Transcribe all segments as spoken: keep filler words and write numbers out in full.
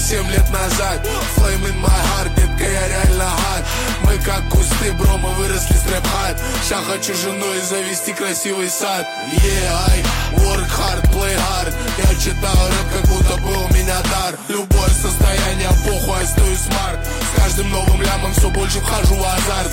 семь лет назад. Flame in my heart, детка, я реально hot. Мы как кусты, бро, мы выросли с рэп-хат. Ща хочу жену и завести красивый сад. Yeah, I work hard, play hard. Я читал рэп, как будто бы у меня дар. Любое состояние, похуй, я стою смарт. С каждым новым лямом все больше вхожу в азарт.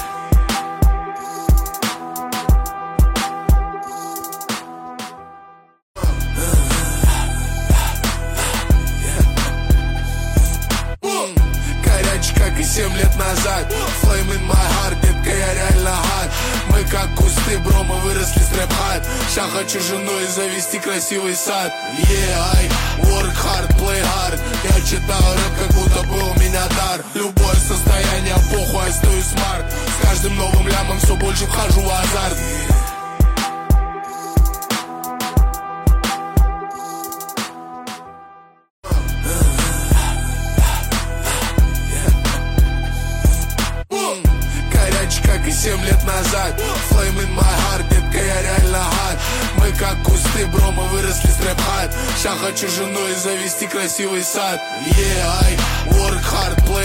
Как и семь лет назад. Flame in my heart, детка, я реально hot. Мы как кусты, бро, мы выросли с рэп-хат. Ща хочу жену и завести красивый сад. Yeah, I work hard, play hard. Я читал рэп, как будто бы у меня дар. Любое состояние, похуй, я стою смарт. С каждым новым лямом все больше вхожу в азарт. Как и семь лет назад. Flame in my heart, детка, я реально hot. Мы как кусты, бро, мы выросли с рэп-хат. Ща хочу жену и завести красивый сад. Yeah, I work hard, play